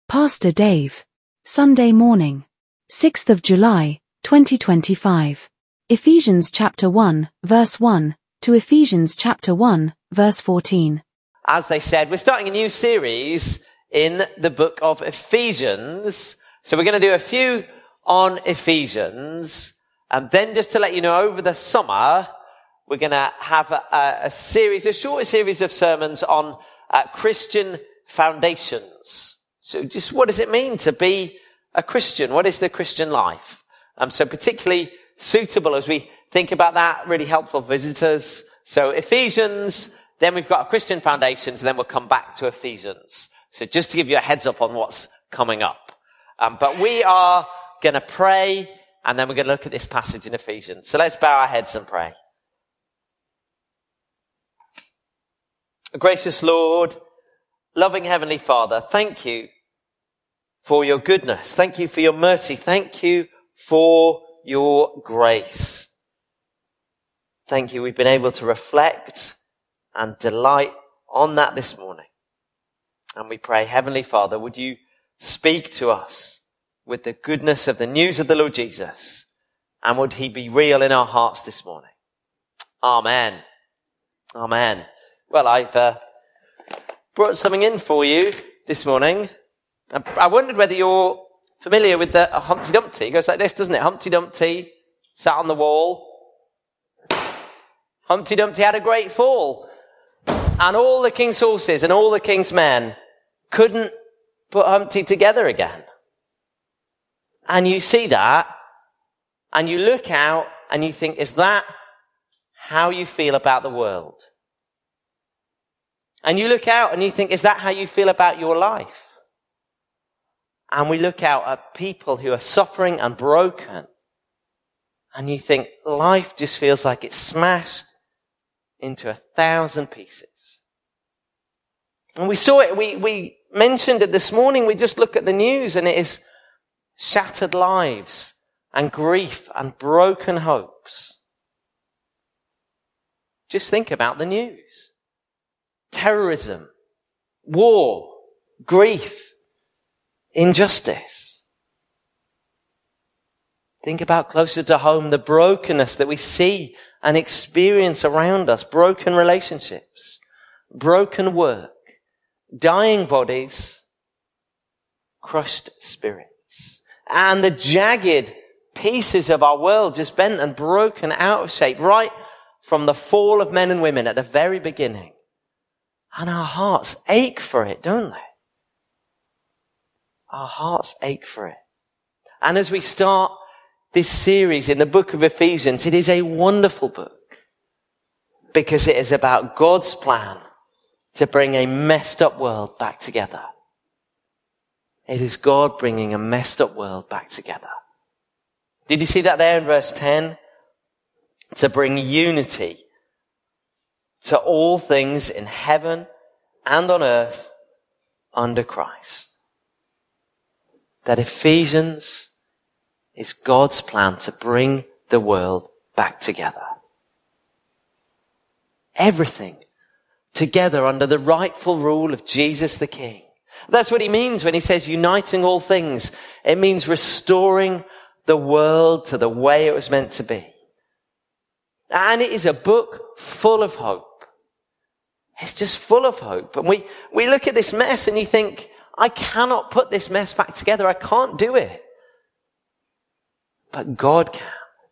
Pastor Dave. Sunday morning, 6th of July, 2025. Ephesians chapter 1, verse 1 to Ephesians chapter 1, verse 14. As they said, we're starting a new series in the book of Ephesians. So we're going to do a few on Ephesians. And then just to let you know, over the summer, we're going to have a short series of sermons on Christian foundations. So just what does it mean to be a Christian? What is the Christian life? So particularly suitable as we think about that, really helpful visitors. So Ephesians, then we've got our Christian foundations, and then we'll come back to Ephesians. So just to give you a heads up on what's coming up. But we are going to pray, and then we're going to look at this passage in Ephesians. So let's bow our heads and pray. Gracious Lord, loving Heavenly Father, thank you for your goodness. Thank you for your mercy. Thank you for your grace. Thank you. We've been able to reflect and delight on that this morning. And we pray, Heavenly Father, would you speak to us with the goodness of the news of the Lord Jesus? And would he be real in our hearts this morning? Amen. Amen. Well, I've brought something in for you this morning. I wondered whether you're familiar with the Humpty Dumpty. It goes like this, doesn't it? Humpty Dumpty sat on the wall. Humpty Dumpty had a great fall. And all the king's horses and all the king's men couldn't put Humpty together again. And you see that, and you look out, and you think, is that how you feel about the world? And you look out, and you think, is that how you feel about your life? And we look out at people who are suffering and broken, and you think, life just feels like it's smashed into 1,000 pieces. And we saw it, we mentioned it this morning. We just look at the news, and it is shattered lives and grief and broken hopes. Just think about the news. Terrorism, war, grief, injustice. Think about closer to home the brokenness that we see and experience around us. Broken relationships, broken work, dying bodies, crushed spirits, and the jagged pieces of our world just bent and broken out of shape right from the fall of men and women at the very beginning. And our hearts ache for it, don't they? Our hearts ache for it. And as we start this series in the book of Ephesians, it is a wonderful book because it is about God's plan to bring a messed up world back together. It is God bringing a messed up world back together. Did you see that there in verse 10? To bring unity to all things in heaven and on earth under Christ. That Ephesians is God's plan to bring the world back together. Everything together under the rightful rule of Jesus the King. That's what he means when he says uniting all things. It means restoring the world to the way it was meant to be. And it is a book full of hope. It's just full of hope. And we look at this mess and you think, I cannot put this mess back together. I can't do it. But God can.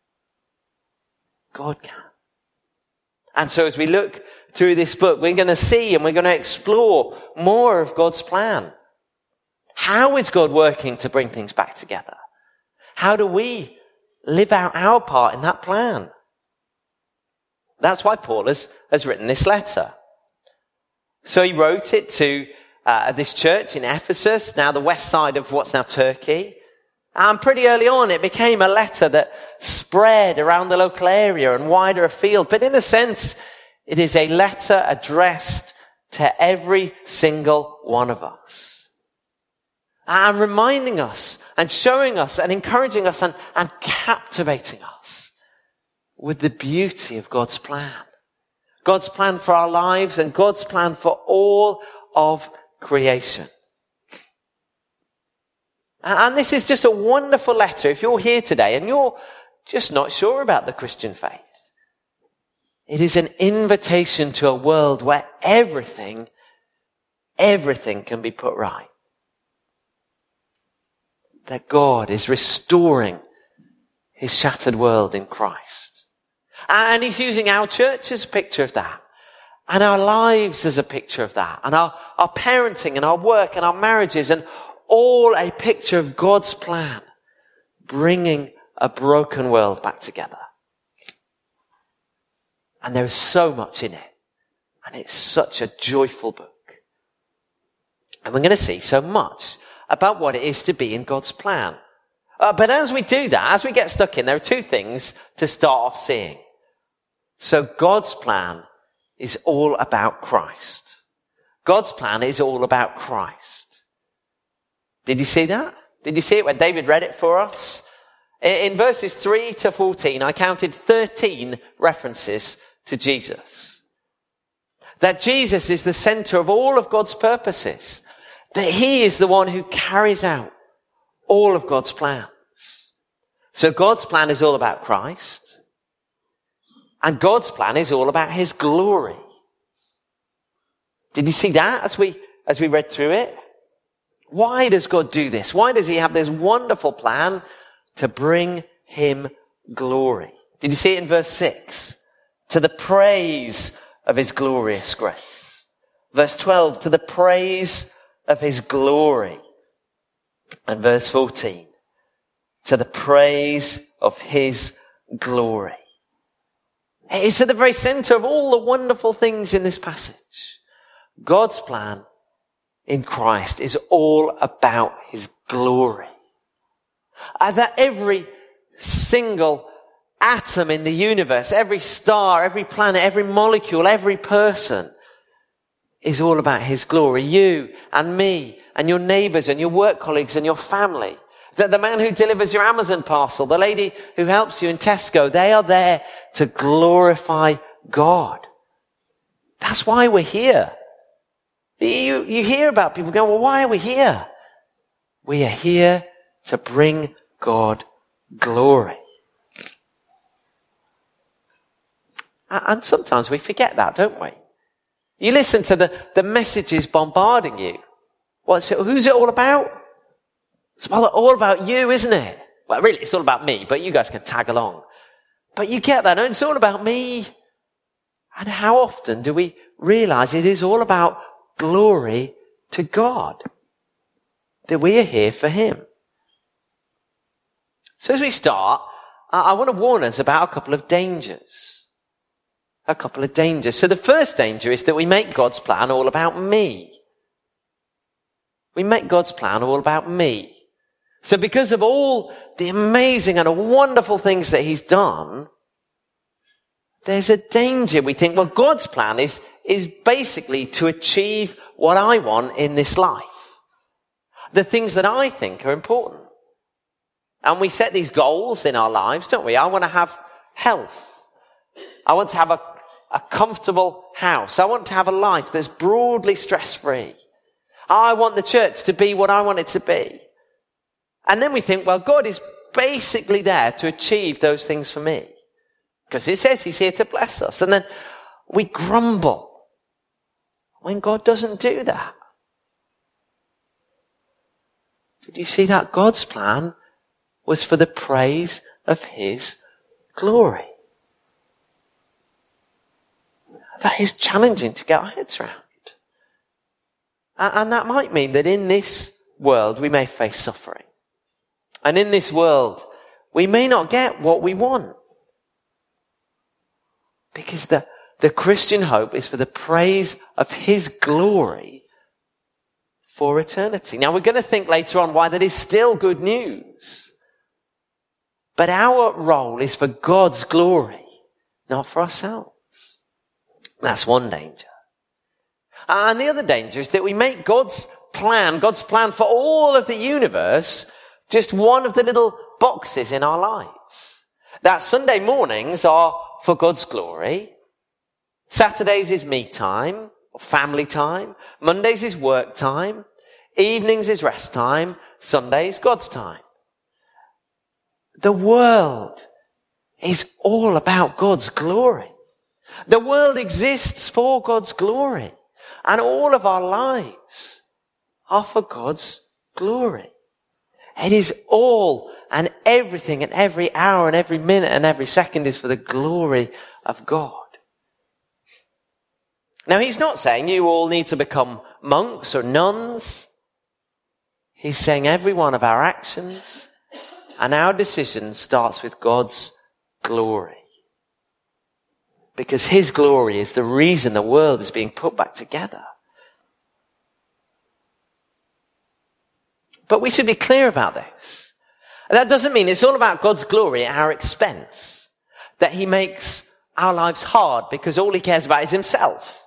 God can. And so as we look through this book, we're going to see and we're going to explore more of God's plan. How is God working to bring things back together? How do we live out our part in that plan? That's why Paul has written this letter. So he wrote it to this church in Ephesus, now the west side of what's now Turkey. And pretty early on, it became a letter that spread around the local area and wider afield. But in a sense, it is a letter addressed to every single one of us. And reminding us and showing us and encouraging us and captivating us with the beauty of God's plan. God's plan for our lives and God's plan for all of creation. And this is just a wonderful letter. If you're here today and you're just not sure about the Christian faith, it is an invitation to a world where everything can be put right. That God is restoring his shattered world in Christ. And he's using our church as a picture of that. And our lives as a picture of that. And our parenting and our work and our marriages, and all a picture of God's plan, bringing a broken world back together. And there is so much in it. And it's such a joyful book. And we're going to see so much about what it is to be in God's plan. But as we do that, as we get stuck in, there are two things to start off seeing. So God's plan is all about Christ. God's plan is all about Christ. Did you see that? Did you see it when David read it for us? In verses 3 to 14, I counted 13 references to Jesus. That Jesus is the center of all of God's purposes. That he is the one who carries out all of God's plans. So God's plan is all about Christ. And God's plan is all about his glory. Did you see that as we read through it? Why does God do this? Why does he have this wonderful plan to bring him glory? Did you see it in verse 6? To the praise of his glorious grace. Verse 12, to the praise of his glory. And verse 14, to the praise of his glory. It's at the very center of all the wonderful things in this passage. God's plan in Christ is all about his glory. That every single atom in the universe, every star, every planet, every molecule, every person is all about his glory. You and me and your neighbors and your work colleagues and your family. That the man who delivers your Amazon parcel, the lady who helps you in Tesco, they are there to glorify God. That's why we're here. You hear about people going, well, why are we here? We are here to bring God glory. And sometimes we forget that, don't we? You listen to the messages bombarding you. Who's it all about? It's all about you, isn't it? Well, really, it's all about me, but you guys can tag along. But you get that, no? It's all about me. And how often do we realize it is all about glory to God? That we are here for him. So as we start, I want to warn us about a couple of dangers. A couple of dangers. So the first danger is that we make God's plan all about me. We make God's plan all about me. So because of all the amazing and wonderful things that he's done, there's a danger. We think, well, God's plan is basically to achieve what I want in this life. The things that I think are important. And we set these goals in our lives, don't we? I want to have health. I want to have a comfortable house. I want to have a life that's broadly stress-free. I want the church to be what I want it to be. And then we think, well, God is basically there to achieve those things for me. Because it says he's here to bless us. And then we grumble when God doesn't do that. Did you see that? God's plan was for the praise of his glory. That is challenging to get our heads around. And that might mean that in this world we may face suffering. And in this world we may not get what we want. Because the Christian hope is for the praise of his glory for eternity. Now we're going to think later on why that is still good news. But our role is for God's glory, not for ourselves. That's one danger. And the other danger is that we make God's plan for all of the universe, just one of the little boxes in our lives. That Sunday mornings are for God's glory. Saturdays is me time, or family time. Mondays is work time. Evenings is rest time. Sunday is God's time. The world is all about God's glory. The world exists for God's glory. And all of our lives are for God's glory. It is all and everything and every hour and every minute and every second is for the glory of God. Now, he's not saying you all need to become monks or nuns. He's saying every one of our actions and our decisions starts with God's glory. Because his glory is the reason the world is being put back together. But we should be clear about this. That doesn't mean it's all about God's glory at our expense. That he makes our lives hard because all he cares about is himself.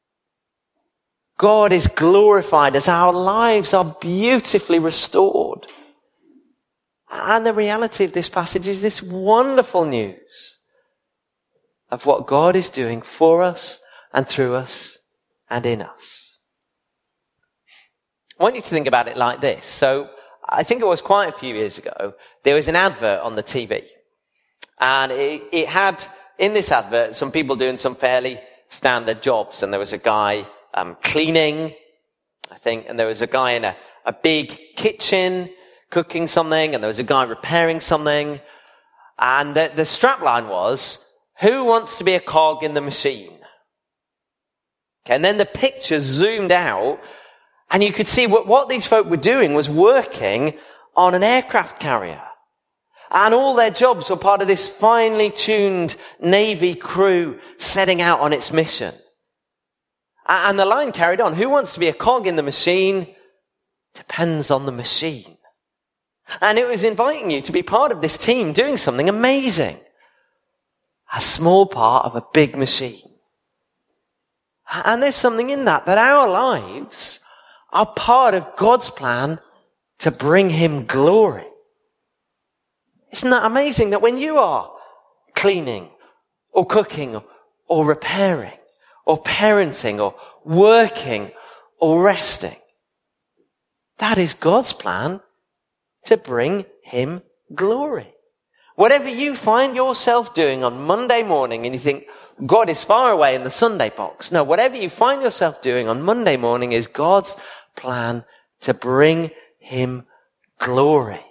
God is glorified as our lives are beautifully restored. And the reality of this passage is this wonderful news of what God is doing for us and through us and in us. I want you to think about it like this. So I think it was quite a few years ago, there was an advert on the TV. And it had, in this advert, some people doing some fairly standard jobs. And there was a guy cleaning, I think, and there was a guy in a big kitchen cooking something, and there was a guy repairing something. And the strapline was, who wants to be a cog in the machine? Okay, and then the picture zoomed out, and you could see what these folk were doing was working on an aircraft carrier. And all their jobs were part of this finely tuned Navy crew setting out on its mission. And the line carried on. Who wants to be a cog in the machine? Depends on the machine. And it was inviting you to be part of this team doing something amazing. A small part of a big machine. And there's something in that our lives are part of God's plan to bring him glory. Isn't that amazing that when you are cleaning or cooking or repairing or parenting or working or resting, that is God's plan to bring him glory. Whatever you find yourself doing on Monday morning and you think, God is far away in the Sunday box. No, whatever you find yourself doing on Monday morning is God's plan to bring him glory.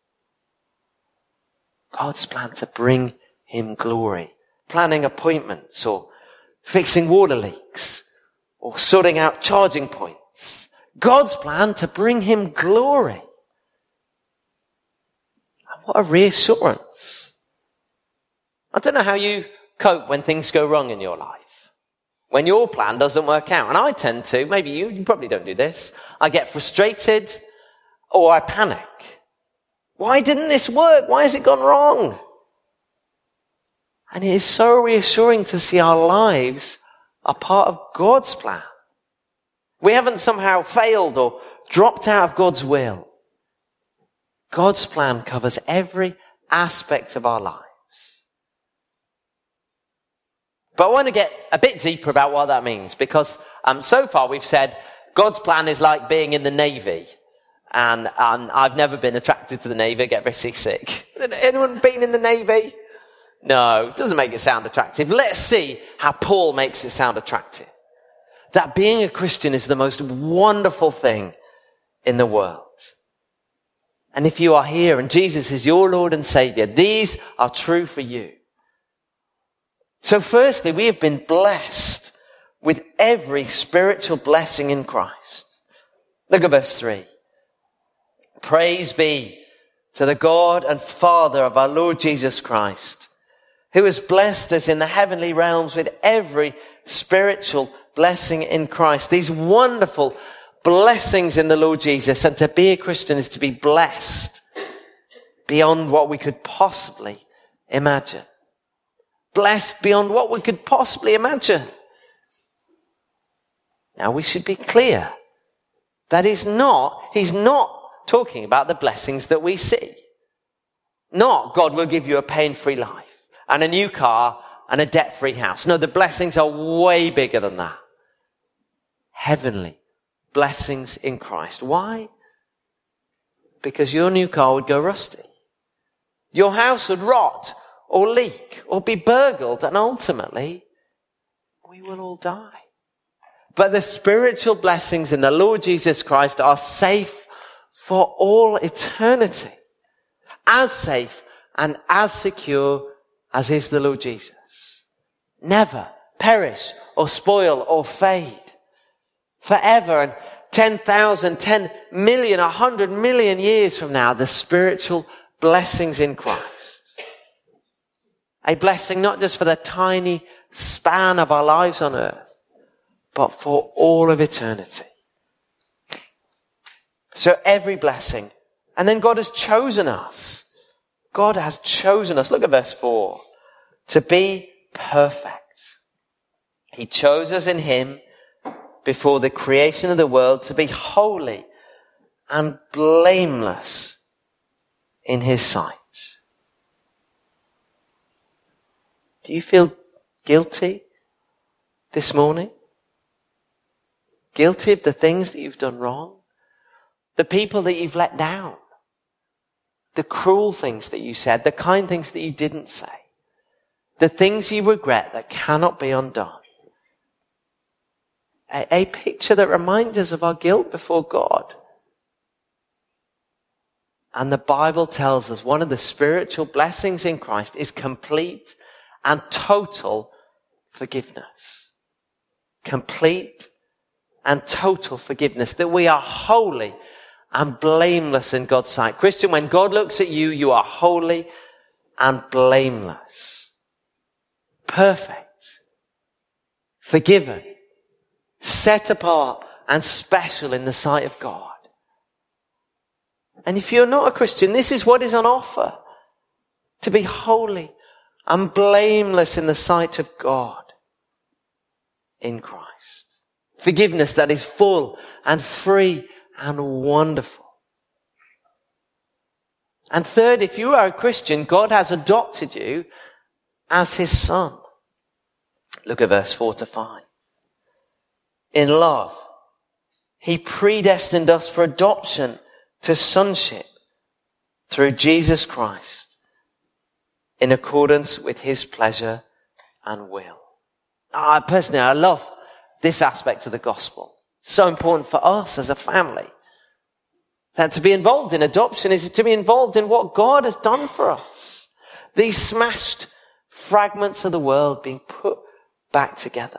God's plan to bring him glory. Planning appointments or fixing water leaks or sorting out charging points. God's plan to bring him glory. What a reassurance. I don't know how you cope when things go wrong in your life. When your plan doesn't work out. And I tend to, maybe you probably don't do this. I get frustrated or I panic. Why didn't this work? Why has it gone wrong? And it is so reassuring to see our lives are part of God's plan. We haven't somehow failed or dropped out of God's will. God's plan covers every aspect of our lives. But I want to get a bit deeper about what that means, because so far we've said God's plan is like being in the Navy. And I've never been attracted to the Navy. I get very seasick. Anyone been in the Navy? No, it doesn't make it sound attractive. Let's see how Paul makes it sound attractive. That being a Christian is the most wonderful thing in the world. And if you are here and Jesus is your Lord and Savior, these are true for you. So firstly, we have been blessed with every spiritual blessing in Christ. Look at verse 3. Praise be to the God and Father of our Lord Jesus Christ, who has blessed us in the heavenly realms with every spiritual blessing in Christ. These wonderful blessings in the Lord Jesus. And to be a Christian is to be blessed beyond what we could possibly imagine. Blessed beyond what we could possibly imagine. Now we should be clear that he's not talking about the blessings that we see. Not God will give you a pain-free life and a new car and a debt-free house. No, the blessings are way bigger than that. Heavenly blessings in Christ. Why? because your new car would go rusty. Your house would rot or leak or be burgled, and ultimately we will all die. But the spiritual blessings in the Lord Jesus Christ are safe for all eternity. As safe and as secure as is the Lord Jesus. Never perish or spoil or fade. Forever, and 10,000, 10 million, 100 million years from now, the spiritual blessings in Christ. A blessing not just for the tiny span of our lives on earth, but for all of eternity. So every blessing. And then God has chosen us. God has chosen us. Look at verse 4. To be perfect. He chose us in Him before the creation of the world to be holy and blameless in His sight. Do you feel guilty this morning? Guilty of the things that you've done wrong? The people that you've let down? The cruel things that you said? The kind things that you didn't say? The things you regret that cannot be undone? A picture that reminds us of our guilt before God. And the Bible tells us one of the spiritual blessings in Christ is complete and total forgiveness. Complete and total forgiveness. That we are holy and blameless in God's sight. Christian, when God looks at you, you are holy and blameless. Perfect. Forgiven. Set apart and special in the sight of God. And if you're not a Christian, this is what is on offer. To be holy and blameless in the sight of God in Christ. Forgiveness that is full and free and wonderful. And third, if you are a Christian, God has adopted you as His son. Look at verse 4-5. In love, He predestined us for adoption to sonship through Jesus Christ in accordance with His pleasure and will. Personally, I love this aspect of the gospel. So important for us as a family. That to be involved in adoption is to be involved in what God has done for us. These smashed fragments of the world being put back together.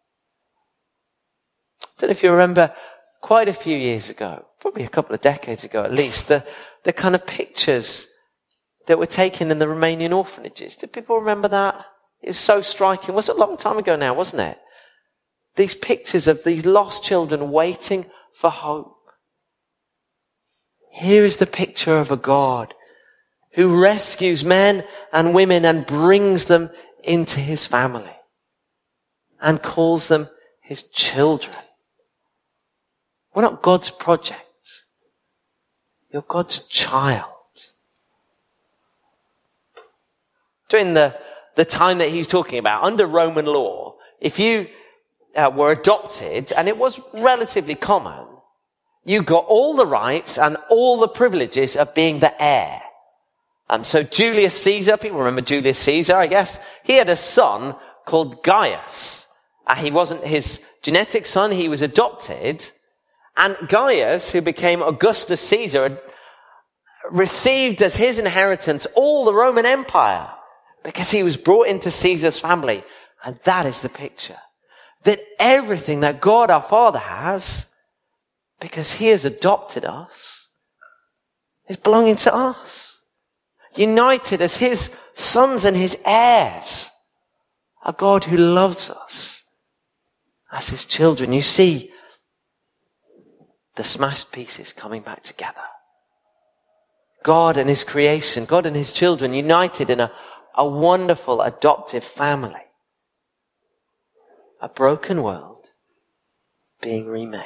I don't know if you remember quite a few years ago, probably a couple of decades ago at least, the kind of pictures that were taken in the Romanian orphanages. Do people remember that? It was so striking. It was a long time ago now, wasn't it? These pictures of these lost children waiting for hope. Here is the picture of a God who rescues men and women and brings them into His family and calls them His children. We're not God's project. You're God's child. During the time that He's talking about, under Roman law, if you were adopted, and it was relatively common, you got all the rights and all the privileges of being the heir. So Julius Caesar, people remember Julius Caesar, I guess, he had a son called Gaius. He wasn't his genetic son, he was adopted. And Gaius, who became Augustus Caesar, received as his inheritance all the Roman Empire because he was brought into Caesar's family. And that is the picture. That everything that God our Father has, because He has adopted us, is belonging to us. United as His sons and His heirs. A God who loves us as His children. You see the smashed pieces coming back together. God and His creation, God and His children united in a wonderful adoptive family. A broken world being remade.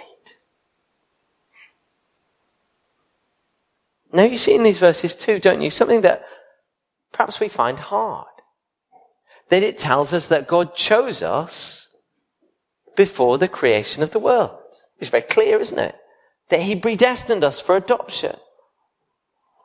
Now you see in these verses too, don't you, something that perhaps we find hard. That it tells us that God chose us before the creation of the world. It's very clear, isn't it? That He predestined us for adoption.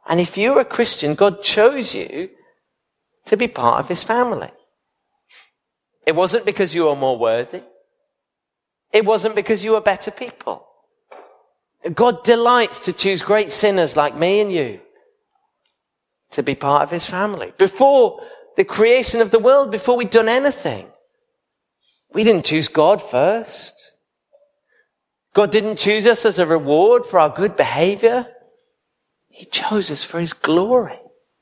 And if you're a Christian, God chose you to be part of his family. It wasn't because you were more worthy. It wasn't because you were better people. God delights to choose great sinners like me and you to be part of his family. Before the creation of the world, before we'd done anything, we didn't choose God first. God didn't choose us as a reward for our good behavior. He chose us for his glory.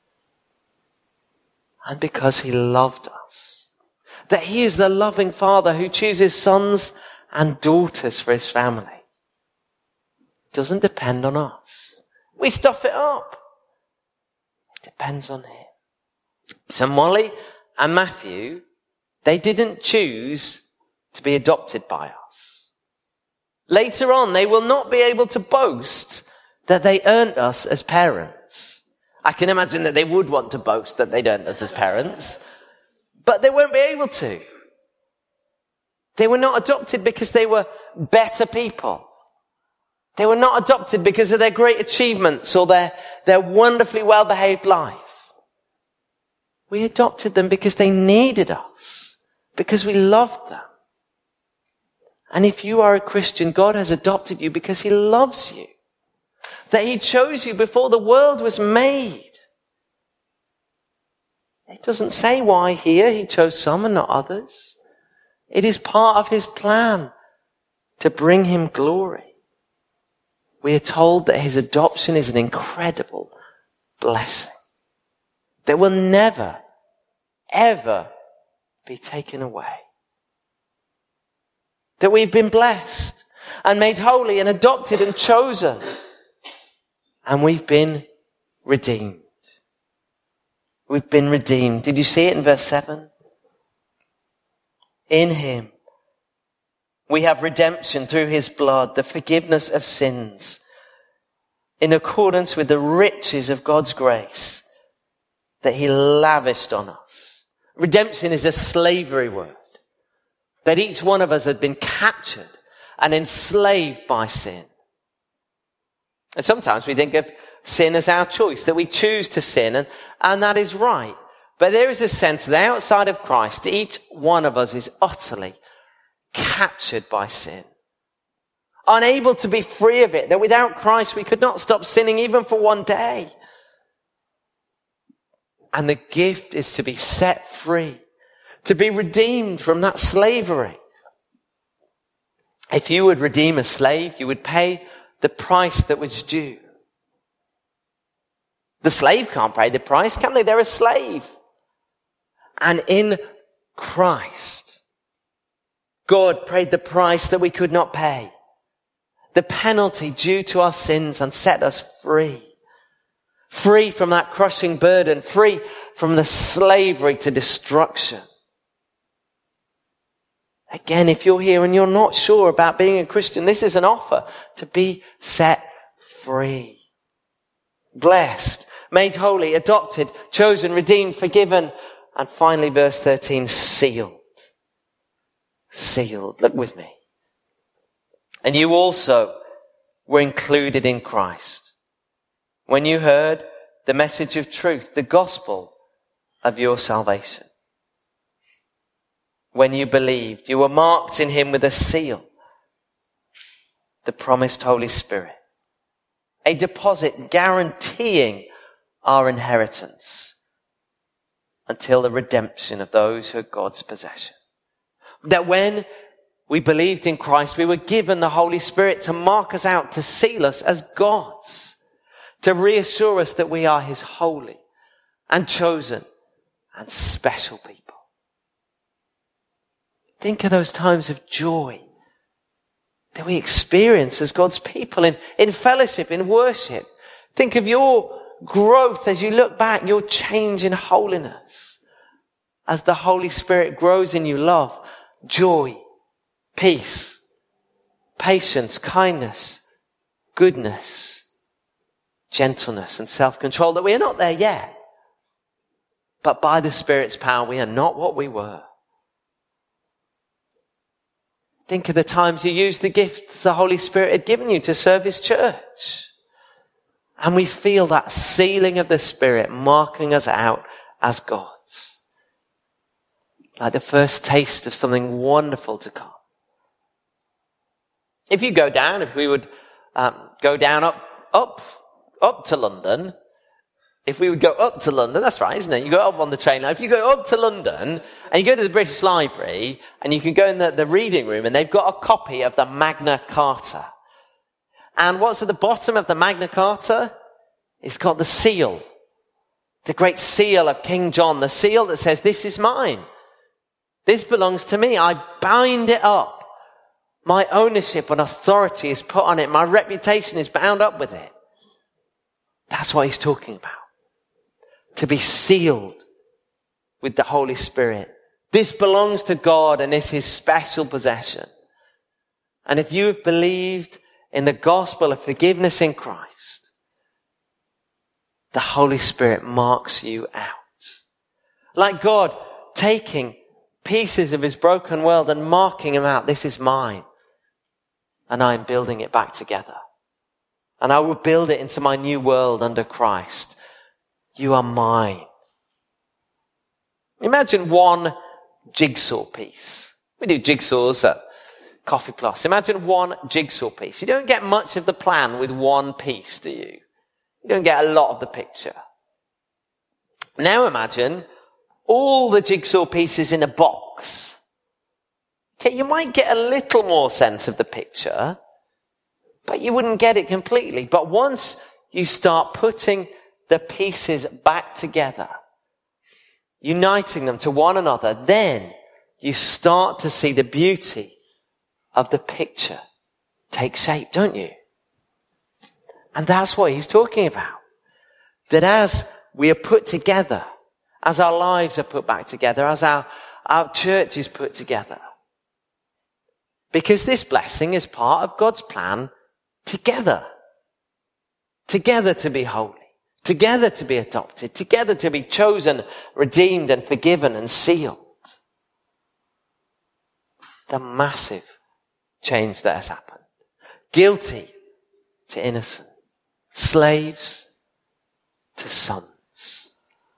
And because he loved us. That he is the loving Father who chooses sons and daughters for his family. It doesn't depend on us. We stuff it up. It depends on him. So Molly and Matthew, they didn't choose to be adopted by us. Later on, they will not be able to boast that they earned us as parents. I can imagine that they would want to boast that they'd earned us as parents, but they won't be able to. They were not adopted because they were better people. They were not adopted because of their great achievements or their wonderfully well-behaved life. We adopted them because they needed us, because we loved them. And if you are a Christian, God has adopted you because he loves you. That he chose you before the world was made. It doesn't say why here he chose some and not others. It is part of his plan to bring him glory. We are told that his adoption is an incredible blessing that will never, ever be taken away. That we've been blessed and made holy and adopted and chosen. And we've been redeemed. We've been redeemed. Did you see it in verse 7? In him, we have redemption through his blood, the forgiveness of sins, in accordance with the riches of God's grace that he lavished on us. Redemption is a slavery word. That each one of us had been captured and enslaved by sin. And sometimes we think of sin as our choice, that we choose to sin, and that is right. But there is a sense that outside of Christ, each one of us is utterly captured by sin. Unable to be free of it, that without Christ we could not stop sinning even for one day. And the gift is to be set free, to be redeemed from that slavery. If you would redeem a slave, you would pay the price that was due. The slave can't pay the price, can they? They're a slave. And in Christ, God paid the price that we could not pay. The penalty due to our sins, and set us free. Free from that crushing burden, free from the slavery to destruction. Again, if you're here and you're not sure about being a Christian, this is an offer to be set free. Blessed, made holy, adopted, chosen, redeemed, forgiven, and finally verse 13, sealed. Sealed. Look with me. And you also were included in Christ when you heard the message of truth, the gospel of your salvation. When you believed, you were marked in him with a seal, the promised Holy Spirit, a deposit guaranteeing our inheritance until the redemption of those who are God's possession. That when we believed in Christ, we were given the Holy Spirit to mark us out, to seal us as God's, to reassure us that we are his holy and chosen and special people. Think of those times of joy that we experience as God's people in fellowship, in worship. Think of your growth as you look back, your change in holiness. As the Holy Spirit grows in you, love, joy, peace, patience, kindness, goodness, gentleness, and self-control. That we are not there yet. But by the Spirit's power, we are not what we were. Think of the times you used the gifts the Holy Spirit had given you to serve his church. And we feel that sealing of the Spirit marking us out as God's. Like the first taste of something wonderful to come. If you go down, if we would go down up to London, if we would go up to London, that's right, isn't it? You go up on the train line. If you go up to London and you go to the British Library and you can go in the reading room and they've got a copy of the Magna Carta. And what's at the bottom of the Magna Carta? It's got the seal. The great seal of King John. The seal that says, this is mine. This belongs to me. I bind it up. My ownership and authority is put on it. My reputation is bound up with it. That's what he's talking about. To be sealed with the Holy Spirit. This belongs to God and is his special possession. And if you have believed in the gospel of forgiveness in Christ, the Holy Spirit marks you out. Like God taking pieces of his broken world and marking them out. This is mine. And I'm building it back together. And I will build it into my new world under Christ. You are mine. Imagine one jigsaw piece. We do jigsaws at Coffee Plus. Imagine one jigsaw piece. You don't get much of the plan with one piece, do you? You don't get a lot of the picture. Now imagine all the jigsaw pieces in a box. Okay, you might get a little more sense of the picture, but you wouldn't get it completely. But once you start putting the pieces back together, uniting them to one another, then you start to see the beauty of the picture take shape, don't you? And that's what he's talking about. That as we are put together, as our lives are put back together, as our church is put together, because this blessing is part of God's plan together. Together to be holy. Together to be adopted. Together to be chosen, redeemed and forgiven and sealed. The massive change that has happened. Guilty to innocent. Slaves to sons.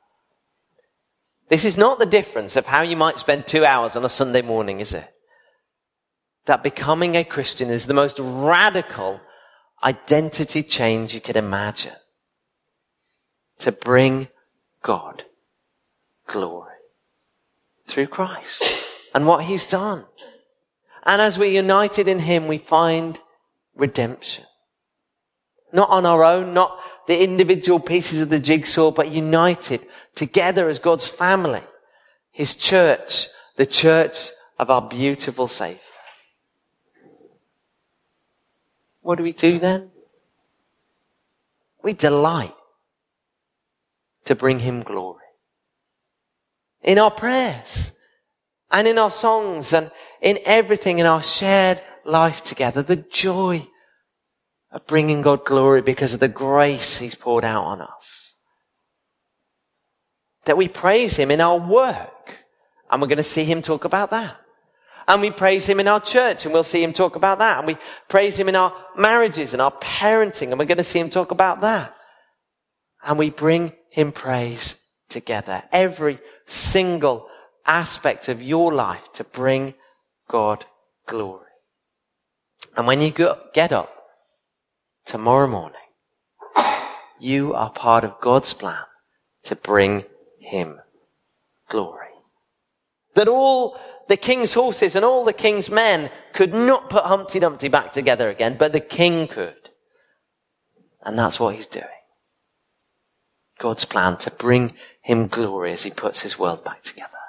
This is not the difference of how you might spend 2 hours on a Sunday morning, is it? That becoming a Christian is the most radical identity change you could imagine. To bring God glory through Christ and what he's done. And as we're united in him, we find redemption. Not on our own, not the individual pieces of the jigsaw, but united together as God's family, his church, the church of our beautiful Savior. What do we do then? We delight to bring him glory. In our prayers and in our songs and in everything in our shared life together, the joy of bringing God glory because of the grace he's poured out on us. That we praise him in our work, and we're going to see him talk about that. And we praise him in our church, and we'll see him talk about that. And we praise him in our marriages and our parenting, and we're going to see him talk about that. And we bring him praise together. Every single aspect of your life to bring God glory. And when you get up tomorrow morning, you are part of God's plan to bring him glory. That all the king's horses and all the king's men could not put Humpty Dumpty back together again, but the king could. And that's what he's doing. God's plan to bring him glory as he puts his world back together.